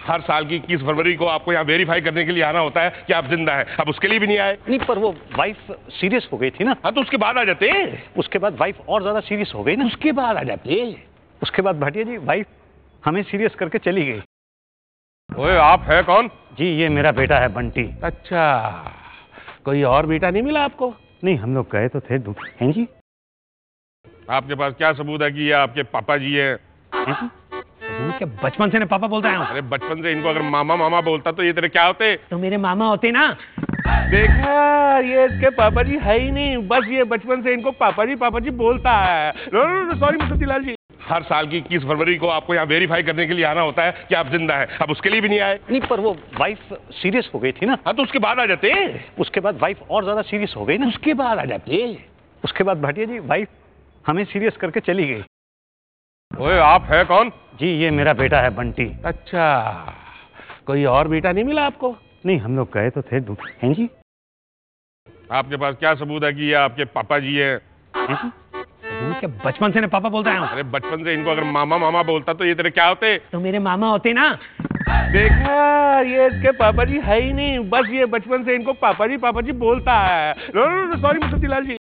हर साल की 21 फरवरी को आपको यहाँ वेरीफाई करने के लिए आना होता है कि आप जिंदा हैं। अब उसके लिए भी नहीं आए। नहीं, पर वो वाइफ सीरियस हो गई थी ना। हाँ, तो उसके बाद आ जाते। उसके बाद वाइफ और ज्यादा सीरियस हो गई ना। उसके बाद आ जाते। उसके बाद भाटिया जी वाइफ हमें सीरियस करके चली गई। ओए, आप है कौन? जी, ये मेरा बेटा है बंटी। अच्छा, कोई और बेटा नहीं मिला आपको? नहीं, हम लोग गए तो थे। हैं जी? आपके पास क्या सबूत है कि ये आपके पापा जी हैं? क्या बचपन से पापा बोलता है? अरे बचपन से इनको अगर मामा मामा बोलता तो ये तेरे क्या होते? तो मेरे मामा होते ना। देखा, ये इसके पापा जी है ही नहीं, बस ये बचपन से इनको पापा जी बोलता है। सॉरी मुसद्दीलाल जी। हर साल की 21 फरवरी को आपको यहाँ वेरीफाई करने के लिए आना होता है कि आप जिंदा हैं। अब उसके लिए भी नहीं आए। नहीं, पर वो वाइफ सीरियस हो गई थी ना। हाँ, तो उसके बाद आ जाते। उसके बाद वाइफ और ज्यादा सीरियस हो गई ना। उसके बाद आ जाते। उसके बाद भाटिया जी वाइफ हमें सीरियस करके चली गई। ओए, आप है कौन? जी, ये मेरा बेटा है बंटी। अच्छा, कोई और बेटा नहीं मिला आपको? नहीं, हम लोग गए तो थे। हैं जी? आपके पास क्या सबूत है कि ये आपके पापा जी हैं? क्या बचपन से पापा बोलता है? अरे बचपन से इनको अगर मामा मामा बोलता तो ये तेरे क्या होते? तो मेरे मामा होते ना। देखा, ये इसके पापा जी है ही नहीं, बस ये बचपन से इनको पापा जी बोलता है। सॉरी मुसद्दीलाल जी।